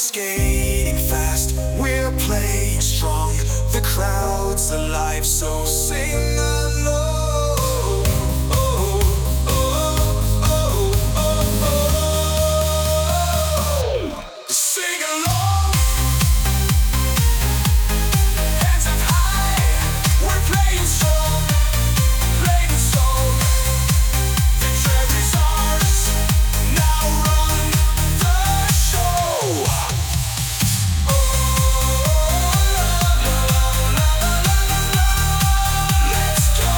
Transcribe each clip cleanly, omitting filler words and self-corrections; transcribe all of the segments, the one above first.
skating fast, we're playing strong. The crowd's alive, so sing along. Sing along. Hands up high, we're playing strong. Playing strong. Victory's ours. Now run the show. Let's go.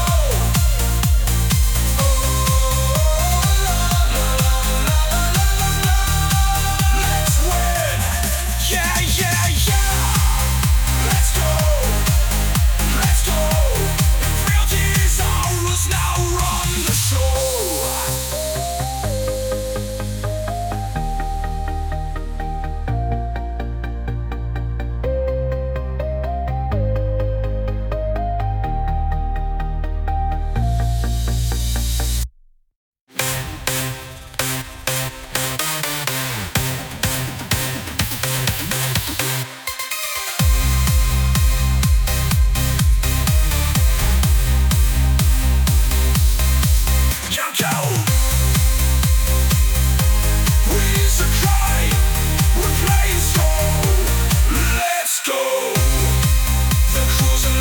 Let's win. Yeah, yeah, yeah. Let's go. Let's go. Realty's ours. Now run the show.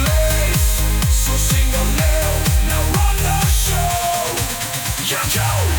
Go!